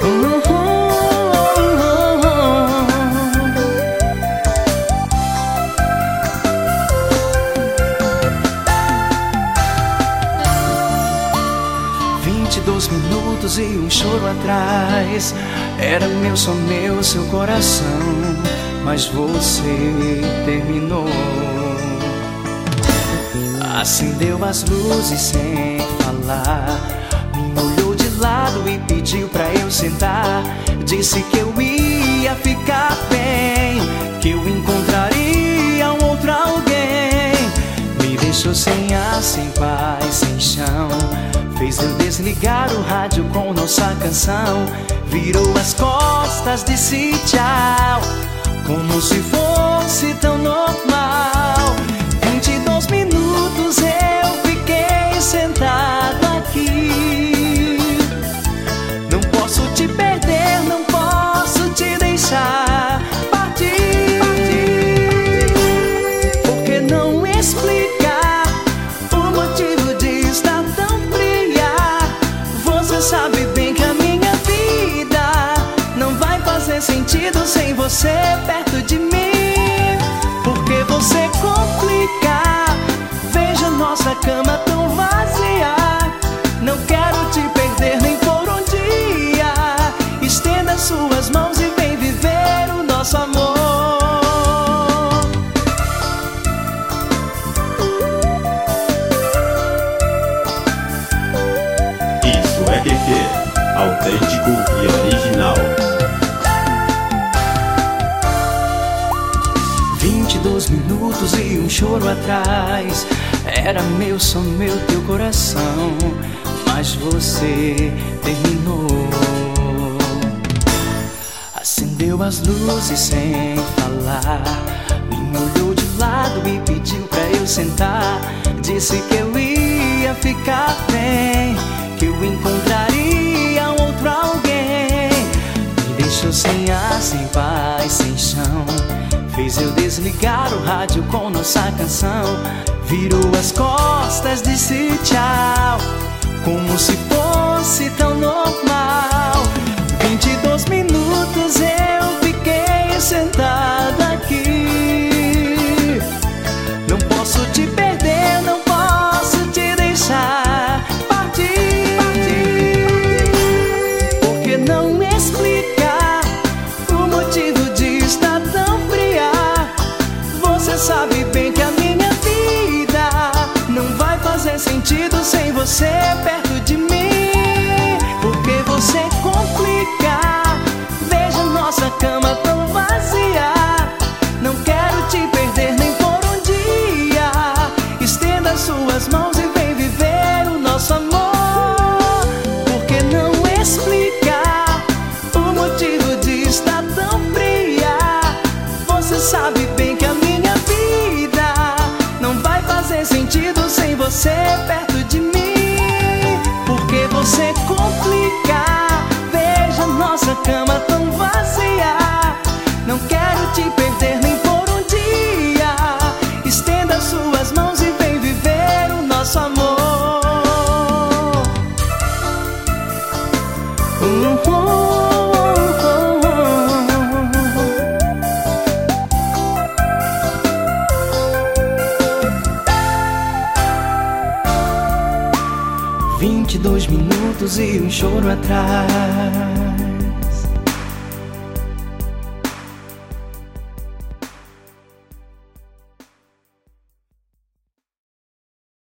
Minutos e um choro atrás. Era meu, só meu, seu coração, mas você terminou. Acendeu as luzes sem falar, me olhou de lado e pediu pra eu sentar. Disse que eu ia ficar bem, que eu encontraria um outro alguém. Me deixou sem ar, sem paz, sem chão. Fez eu desligar o rádio com nossa canção. Virou as costas, disse tchau, como se fosse tão normal. 22 minutos eu fiquei sentado aqui. Não posso te perder, não posso te deixar partir. Por que não explicar o motivo de estar tão fria? Você sabe bem que a minha vida não vai fazer sentido sem você perto de mim. Porque você complica, veja nossa cama tão vazia. Não quero te perder nem por um dia. Estenda suas mãos e vem viver o nosso amor. Isso é QQ, autêntico e original. 22 minutos e um choro atrás. Era meu, só meu, teu coração, mas você terminou. Acendeu as luzes sem falar, me olhou de lado e pediu pra eu sentar. Disse que eu ia ficar bem, que eu encontraria um outro alguém. Me deixou sem ar, sem paz, sem chão. Fez eu desligar o rádio com nossa canção. Virou as costas, disse tchau, como se fosse tão normal. 22 minutos eu fiquei sentado aqui. Não posso te perder, não posso te deixar partir. Por que não explicar o motivo de estar tão fria? Você sabe bem que a minha vida não vai fazer sentido sem você perto de mim. Porque você complica, veja nossa cama tão vazia. Não quero te perder nem por um dia. Estenda suas mãos e vem viver o nosso amor. Por que não explicar o motivo de estar tão fria? Você sabe bem que a minha vida não vai fazer sentido sem você perto de mim. Porque você complica, veja nossa cama tão vazia. Não quero te perder nem por um dia. Estenda suas mãos e vem viver o nosso amor. 22 minutos e um choro atrás.